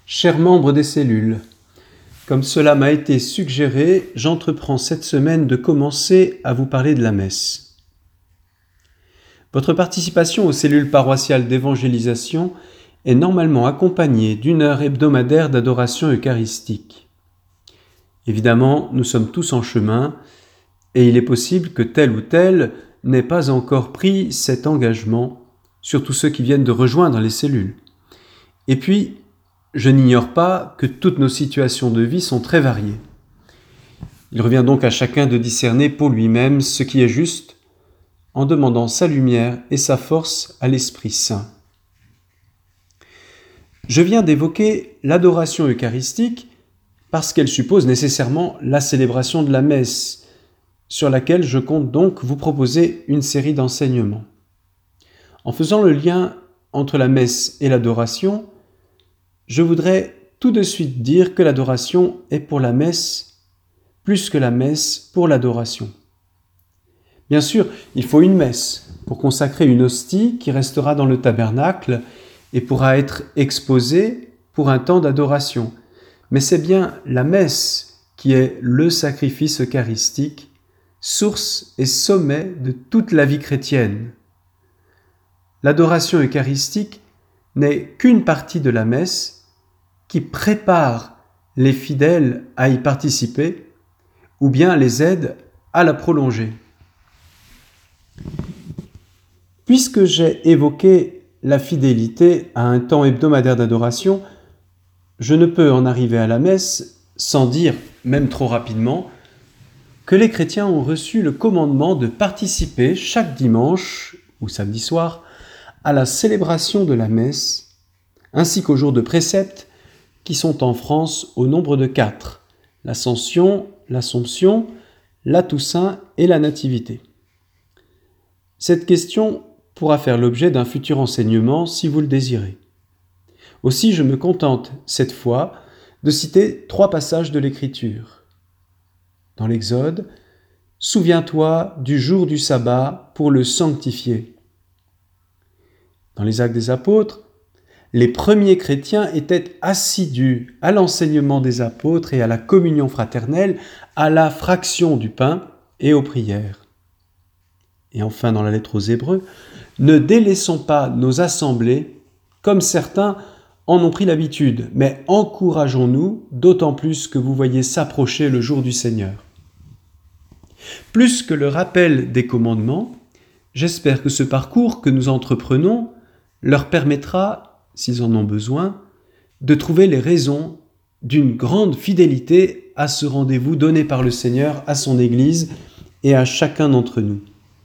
Chers membres des cellules, comme cela m'a été suggéré, j'entreprends cette semaine de commencer à vous parler de la messe. Votre participation aux cellules paroissiales d'évangélisation est normalement accompagnée d'une heure hebdomadaire d'adoration eucharistique. Évidemment, nous sommes tous en chemin et il est possible que tel ou tel n'ait pas encore pris cet engagement, surtout ceux qui viennent de rejoindre les cellules. Et puis, je n'ignore pas que toutes nos situations de vie sont très variées. Il revient donc à chacun de discerner pour lui-même ce qui est juste, en demandant sa lumière et sa force à l'Esprit Saint. Je viens d'évoquer l'adoration eucharistique parce qu'elle suppose nécessairement la célébration de la messe, sur laquelle je compte donc vous proposer une série d'enseignements. En faisant le lien entre la messe et l'adoration, je voudrais tout de suite dire que l'adoration est pour la messe plus que la messe pour l'adoration. Bien sûr, il faut une messe pour consacrer une hostie qui restera dans le tabernacle et pourra être exposée pour un temps d'adoration. Mais c'est bien la messe qui est le sacrifice eucharistique, source et sommet de toute la vie chrétienne. L'adoration eucharistique n'est qu'une partie de la messe qui prépare les fidèles à y participer ou bien les aide à la prolonger. Puisque j'ai évoqué la fidélité à un temps hebdomadaire d'adoration, je ne peux en arriver à la messe sans dire, même trop rapidement, que les chrétiens ont reçu le commandement de participer chaque dimanche ou samedi soir à la célébration de la messe, ainsi qu'aux jours de préceptes qui sont en France au nombre de 4, l'Ascension, l'Assomption, la Toussaint et la Nativité. Cette question pourra faire l'objet d'un futur enseignement si vous le désirez. Aussi, je me contente cette fois de citer 3 passages de l'Écriture. Dans l'Exode, « Souviens-toi du jour du sabbat pour le sanctifier ». Dans les Actes des Apôtres, les premiers chrétiens étaient assidus à l'enseignement des apôtres et à la communion fraternelle, à la fraction du pain et aux prières. Et enfin, dans la lettre aux Hébreux, « Ne délaissons pas nos assemblées comme certains en ont pris l'habitude, mais encourageons-nous, d'autant plus que vous voyez s'approcher le jour du Seigneur. » Plus que le rappel des commandements, j'espère que ce parcours que nous entreprenons leur permettra, s'ils en ont besoin, de trouver les raisons d'une grande fidélité à ce rendez-vous donné par le Seigneur à son Église et à chacun d'entre nous.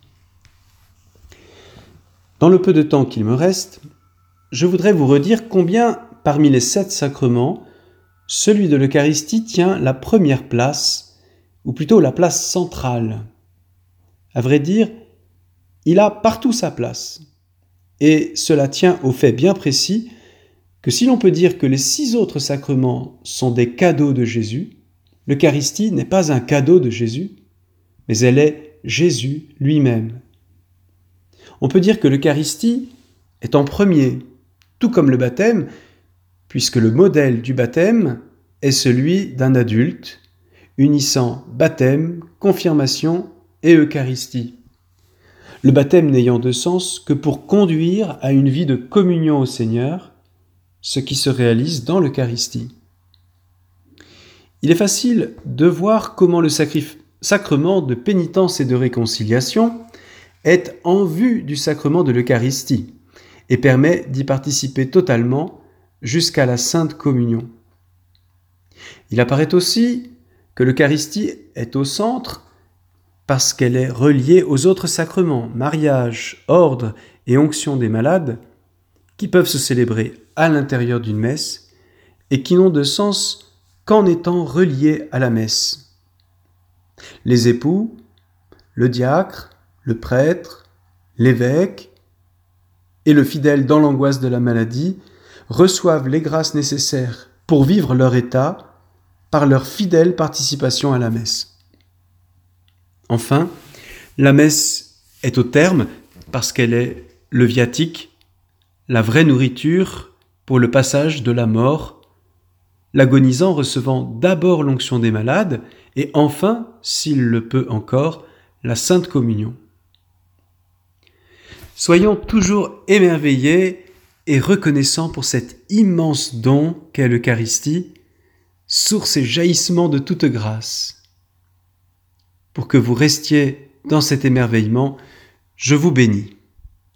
Dans le peu de temps qu'il me reste, je voudrais vous redire combien, parmi les 7 sacrements, celui de l'Eucharistie tient la première place, ou plutôt la place centrale. À vrai dire, il a partout sa place. Et cela tient au fait bien précis que si l'on peut dire que les 6 autres sacrements sont des cadeaux de Jésus, l'Eucharistie n'est pas un cadeau de Jésus, mais elle est Jésus lui-même. On peut dire que l'Eucharistie est en premier, tout comme le baptême, puisque le modèle du baptême est celui d'un adulte, unissant baptême, confirmation et Eucharistie. Le baptême n'ayant de sens que pour conduire à une vie de communion au Seigneur, ce qui se réalise dans l'Eucharistie. Il est facile de voir comment le sacrement de pénitence et de réconciliation est en vue du sacrement de l'Eucharistie et permet d'y participer totalement jusqu'à la Sainte Communion. Il apparaît aussi que l'Eucharistie est au centre parce qu'elle est reliée aux autres sacrements, mariage, ordre et onction des malades, qui peuvent se célébrer à l'intérieur d'une messe et qui n'ont de sens qu'en étant reliés à la messe. Les époux, le diacre, le prêtre, l'évêque et le fidèle dans l'angoisse de la maladie reçoivent les grâces nécessaires pour vivre leur état par leur fidèle participation à la messe. Enfin, la messe est au terme parce qu'elle est le viatique, la vraie nourriture pour le passage de la mort l'agonisant recevant d'abord l'onction des malades et enfin, s'il le peut encore, la Sainte Communion. Soyons toujours émerveillés et reconnaissants pour cet immense don qu'est l'Eucharistie, source et jaillissement de toute grâce. Pour que vous restiez dans cet émerveillement, je vous bénis.